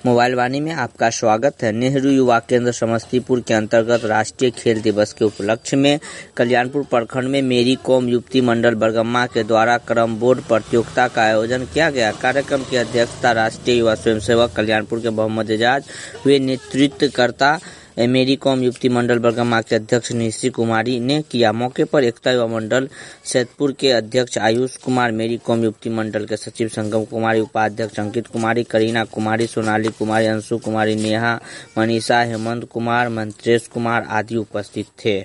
Mobile वाणी में आपका स्वागत है। नेहरू युवा केंद्र समस्तीपुर के अंतर्गत राष्ट्रीय खेल दिवस के उपलक्ष्य में कल्याणपुर प्रखंड में मेरी कॉम युवती मंडल बरगम्मा के द्वारा कैरम बोर्ड प्रतियोगिता का आयोजन किया गया। कार्यक्रम की अध्यक्षता राष्ट्रीय युवा स्वयंसेवक कल्याणपुर के मोहम्मद एजाज हुए। नेतृत्वकर्ता मेरी कॉम युवती मंडल बरगम्मा के अध्यक्ष निशी कुमारी ने किया। मौके पर एकता युवा मंडल सैदपुर के अध्यक्ष आयुष कुमार, मेरी कॉम युवती मंडल के सचिव संगम कुमारी, उपाध्यक्ष अंकित कुमारी, करीना कुमारी, सोनाली कुमारी, अंशु कुमारी, नेहा, मनीषा, हेमंत कुमार, मंत्रेश कुमार आदि उपस्थित थे।